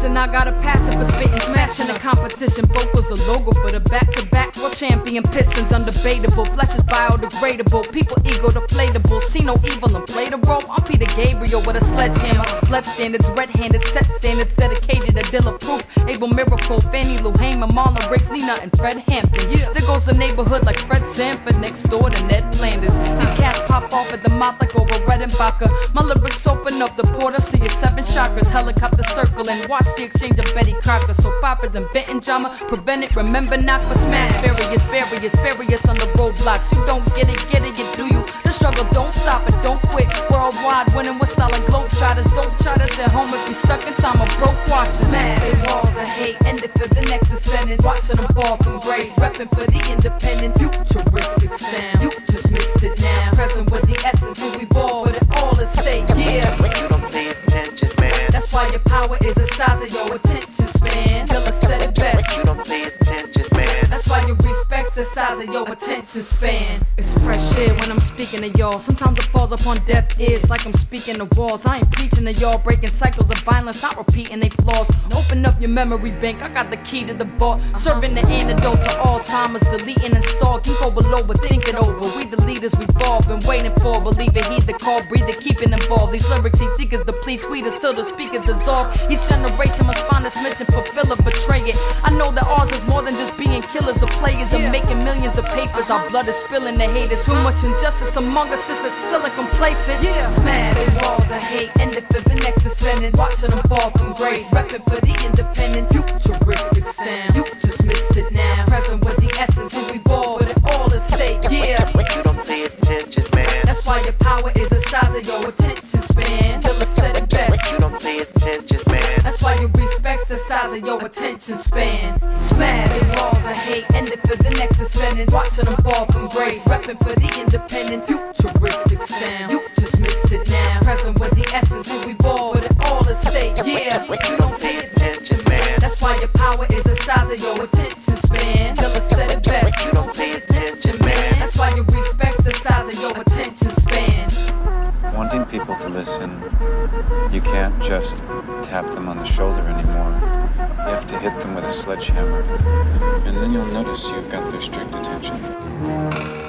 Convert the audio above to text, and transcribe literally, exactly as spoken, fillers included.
Listen, I got a passion for spitting, smashing the competition. Vocals a logo for the back-to-back world champion Pistons. Undebatable, flesh is biodegradable. People ego deflatable. See no evil and play the role. I'm Peter Gabriel with a sledgehammer. Blood standards, red-handed, set standards, dedicated to Dilla Proof. Abel Miracle, Fannie Lou Hamer, Marlon Briggs, Lena, and Fred Hampton. Yeah. There goes the neighborhood like Fred Sanford next door to Ned Flanders. These cats pop off at the mouth like over Red and Vodka. My lyrics open up the portal, see your seven chakras. Helicopter circling, watch the exchange of Betty Crocker. So poppers and Benton drama, prevent it, remember not for smash. Barriers, barriers, barriers on the roadblocks. You don't get it, get it, you do you. The struggle, don't stop it, don't quit. Worldwide, winning with style and globetrotters. Don't try to sit home if you stuck in time or broke watches. Smash they walls of hate, end it for the next ascendant. Watching them fall from grace, repping for the independence. Futuristic sound, you just missed it now. Present with the essence, who we ball, but it all is stake. Yeah, when you don't pay attention, man. That's why your power is the size of your attention span. Dilla said it best. When you don't pay attention, man. That's why your respect's the size of your attention span. It's fresh air when I'm speaking to y'all. Sometimes it falls upon deaf ears like I'm speaking to walls. I ain't preaching to y'all, breaking cycles of violence, not repeating they flaws. Open up your memory bank, I got the key to the vault. Serving the antidote to Alzheimer's, deleting and stalking. Go below but think it over. We the leaders we've all been waiting for. Believe it, heed the call, breathe it, keeping involved. These lyrics heat seekers deplete, tweeters till the speakers dissolve. Each generation must find its mission, fulfill it, betray it. I know that ours is more than just being killers of players and making millions of papers. Our blood is spilling the haters. Too much injustice among us is it still a complacent. Yeah. Smash they walls of hate, end it for the next ascendant. Watching them fall from grace, repping for the independence. Futuristic sound, you just missed it now. Present with the essence, who we ball, but it all is stake. Yeah, when you don't pay attention, man. That's why your power is the size of your attention span. Dilla said it best. When you don't pay attention, man. That's why your respect's the size of your attention span. Smash they walls of hate, end it for the next ascendant. Watching them fall from grace, repping for the independence. Futuristic sound, you just missed it now. Present with the essence, who we ball, but it all is stake. Yeah, when you don't pay attention, man. That's why your power is the size of your attention span. Dilla said it best. When you don't pay attention, man. That's why your respect's the size of your attention span. Wanting people to listen, you can't just tap them on the shoulder anymore. You have to hit them with a sledgehammer, and then you'll notice you've got their strict attention.